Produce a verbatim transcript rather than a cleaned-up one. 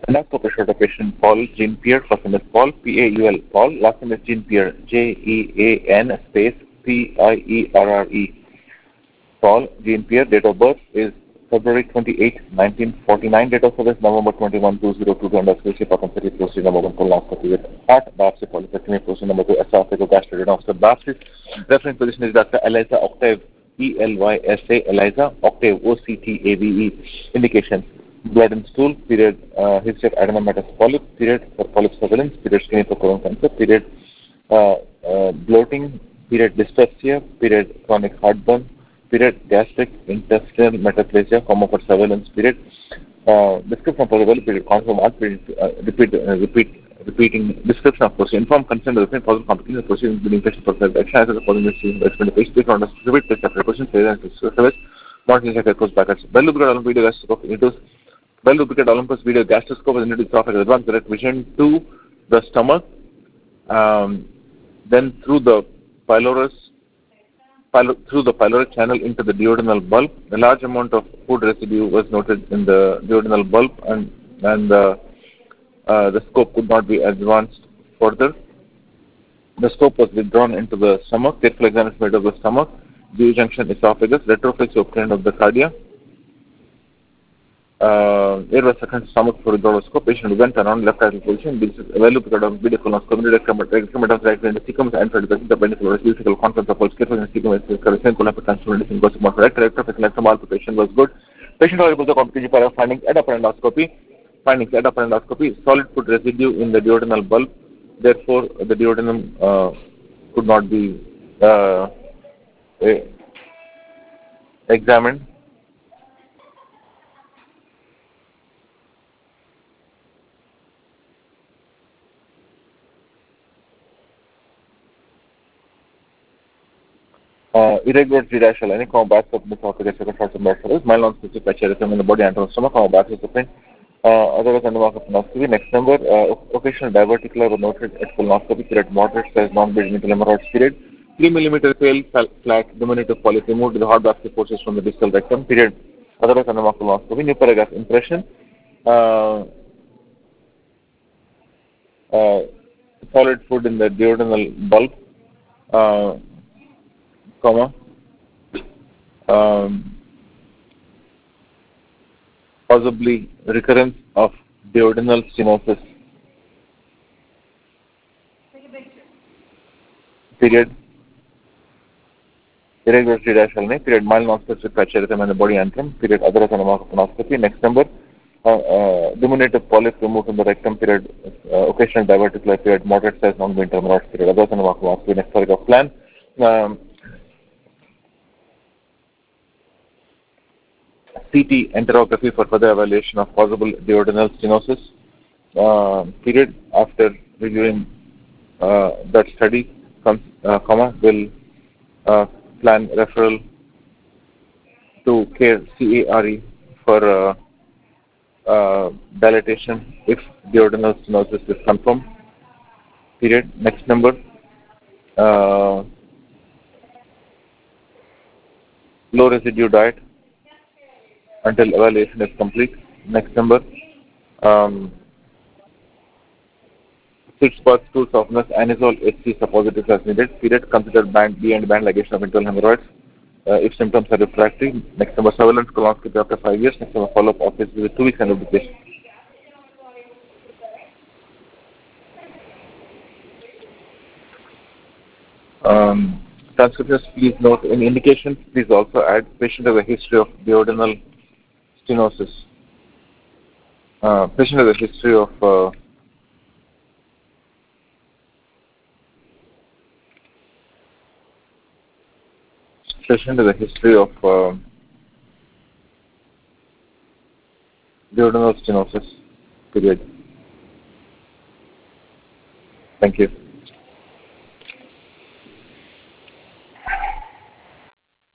Endoscope showed a patient Paul Jean Pierre, first name is Paul, P A U L, Paul, last name is Jean Pierre, J E A N space P I E R R E. Paul Jean Pierre, date of birth is February twenty-eighth, nineteen forty-nine, date of service November twenty-first, two thousand two, endoscopy, Pakistan City, procedure number one, colonoscopy with heart, biopsy, polypectomy, procedure number two, esophageal gastrointestinal biopsy. Reference position is Doctor Eliza Octave, E L Y S A, Eliza Octave, O C T A V E. Indications: blood and stool, period, uh, history of adenomatous polyp, period, for polyp surveillance, period, screening for colon cancer, period, uh, uh, bloating, period, dyspepsia, period, chronic heartburn, period, gastric intestinal metaplasia, comma for surveillance, period, uh, description of possible, period, confirm all, period, uh, repeat, uh, repeat, repeating description of procedure, inform consent of the possible complications of proceeding between patient for action as a following is explained the patient, based on the repeat test after question, failure and service, not in the course brackets, well lubricated Olympus video gastroscope, induce, well lubricated Olympus video gastroscope is introduced software advanced direct vision to the stomach, um, then through the pylorus, through the pyloric channel into the duodenal bulb. A large amount of food residue was noted in the duodenal bulb, and, and uh, uh, the scope could not be advanced further. The scope was withdrawn into the stomach. Careful examination made of the stomach, G-junction esophagus, retroflex obtained of the cardia. Uh, there was second stomach for the scope. Patient went around left lateral position. This is available because of video colonoscopy, rectum right in the sequence and for the present the benefit of physical conference of pulse careful and sequence correction colon transformation goes more correct. Rectum rectum palpitation was good. Patient was able to complete the findings at upper endoscopy. Findings at upper endoscopy: solid food residue in the duodenal bulb. Therefore, the duodenum uh, could not be uh, examined. Uh, irregular G-dash aligning, comma, back of the esophagus, second short of blood cells, mild non-specific bacterium in the body and stomach, comma, back of the pain. Uh, otherwise, endoscopic colonoscopy. Next number, uh, occasional diverticular were noted at colonoscopy, period, moderate size, non-bleeding hemorrhoids, period. three millimeter pale, flat, diminutive polyp removed, the hard basket forces from the distal rectum, period. Otherwise, endoscopic colonoscopy. New paragraph impression. Uh, uh, solid food in the duodenal bulb, uh, comma, um, possibly recurrence of duodenal stenosis, period, irregular G-dash period, mild non-specific bacterium in the body antrum, period, otherwise endoscopic colonoscopy. Next number, uh, uh, diminutive polyp removed from the rectum, period, uh, occasional diverticular, period, moderate size, non-bleeding hemorrhoids, period, otherwise endoscopic colonoscopy. Next paragraph plan. Um, C T enterography for further evaluation of possible duodenal stenosis, uh, period. After reviewing uh, that study, comes, uh, comma, will uh, plan referral to care C A R E for uh, uh, dilatation if duodenal stenosis is confirmed, period. Next number, uh, low residue diet until evaluation is complete. Next number, um, six parts stool softness, anisole H C suppositories as needed, period. Consider band B and band ligation of internal hemorrhoids uh, if symptoms are refractory. Next number, surveillance colonoscopy after five years. Next number, follow-up office visit two weeks and obligation. Um, transcriptions, please note in indications, please also add patient has a history of duodenal stenosis. Uh, patient has a history of uh, patient has a history of uh, duodenal stenosis, period. Thank you.